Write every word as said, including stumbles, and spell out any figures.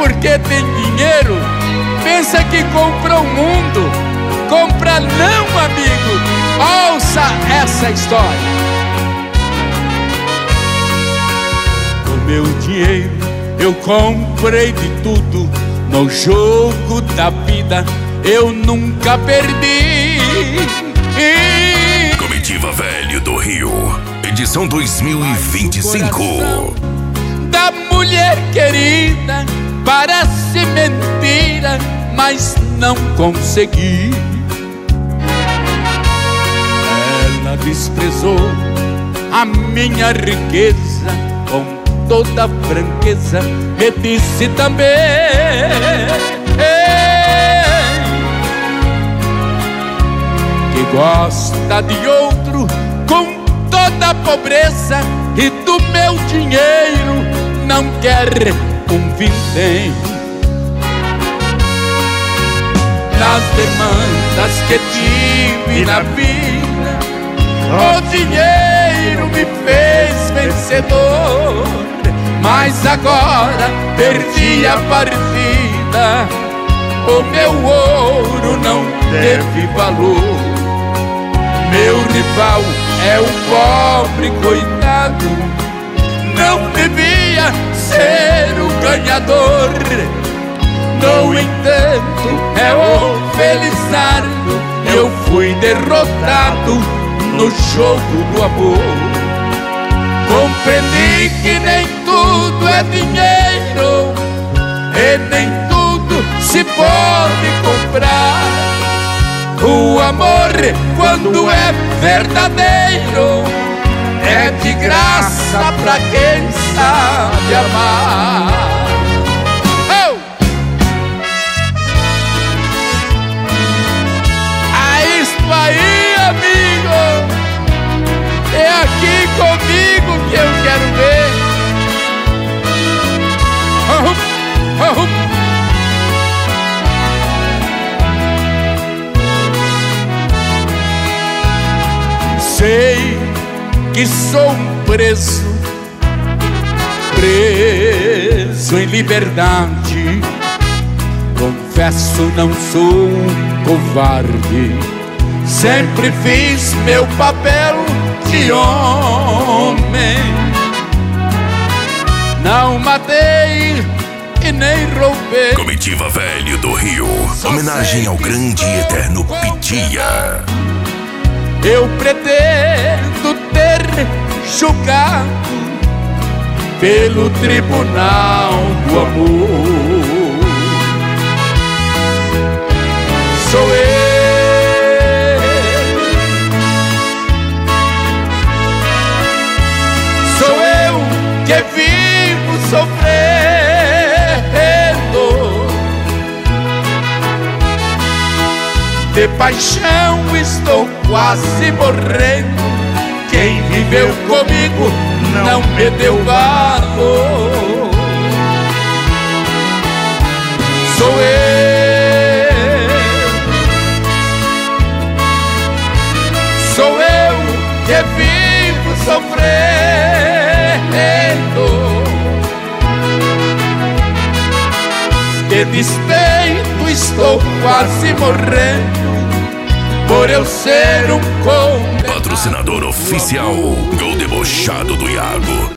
porque tem dinheiro, pensa que compra o mundo. Compra não, amigo. Ouça essa história. Com meu dinheiro eu comprei de tudo. No jogo da vida eu nunca perdi. Comitiva Velho do Rio, edição dois mil e vinte e cinco. Da mulher querida parece mentira, mas não consegui. Ela desprezou a minha riqueza, com toda franqueza me disse também que gosta de outro com toda a pobreza, e do meu dinheiro não quer um vintém. Nas demandas que tive na vida, o dinheiro me fez vencedor. Mas agora perdi a partida, o meu ouro não teve valor. Meu rival é o pobre coitado, não devia ser o ganhador. No entanto, é o felizardo, eu fui derrotado no jogo do amor. Compreendi que nem tudo é dinheiro, e nem tudo se pode comprar. O amor, quando é verdadeiro, é de graça pra quem sabe amar. Oh! É isto aí, amigo. É aqui comigo que eu quero ver. Oh, oh, oh. Sei que sou um preso, preso em liberdade. Confesso, não sou um covarde, sempre fiz meu papel de homem. Não matei e nem roubei. Comitiva Velho do Rio, homenagem ao grande e eterno Pitia. Eu pretendo ter julgado pelo tribunal do amor. Sou eu, sou eu que vivo sofrendo. De paixão estou quase morrendo. Quem viveu comigo não me deu valor. Sou eu, sou eu que vivo sofrendo. De despeito estou quase morrendo, por eu ser um condenado. Patrocinador oficial, Gol Debochado do Iago.